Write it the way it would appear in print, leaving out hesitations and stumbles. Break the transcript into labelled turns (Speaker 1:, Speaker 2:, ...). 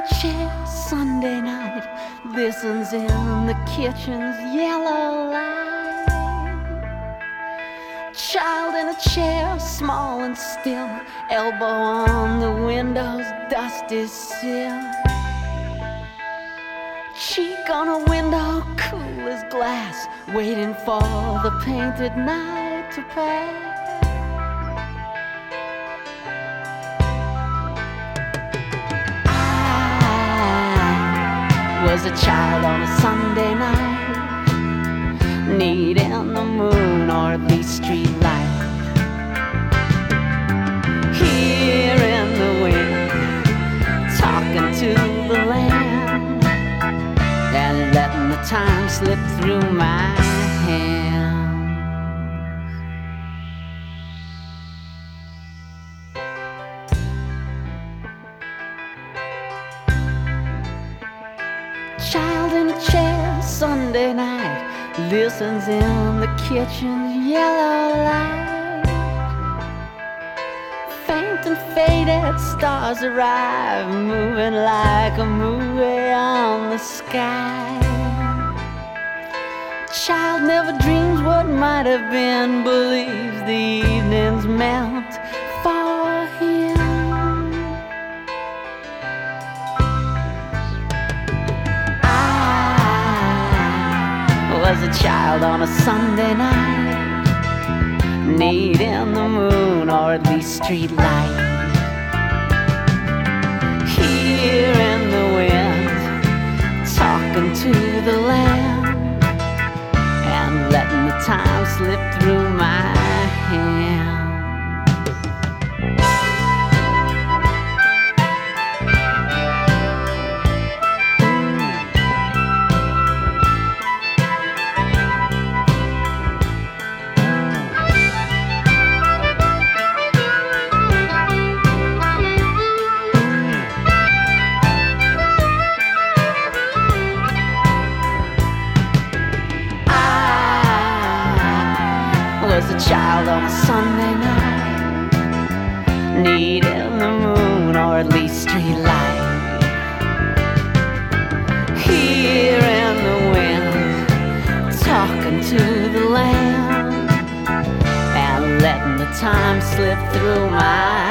Speaker 1: chair Sunday night, listens in the kitchen's yellow light. Child in a chair, small and still, elbow on the window's dusty sill. Cheek on a window, cool as glass, waiting for the painted night to pass. Was a child on a Sunday night, needing the moon or at least street light. Hearing the wind, talking to the land, and letting the time slip through my hands. Child in a chair Sunday night, listens in the kitchen's yellow light. Faint and faded stars arrive, moving like a movie on the sky. Child never dreams what might have been, believes the evenings meant for him. Was a child on a Sunday night, needing the moon or at least street light. Hearing the wind, talking to the land, and letting the time slip through my hands. Was a child on a Sunday night, needing the moon or at least street light. Hearing the wind, talking to the land, and letting the time slip through my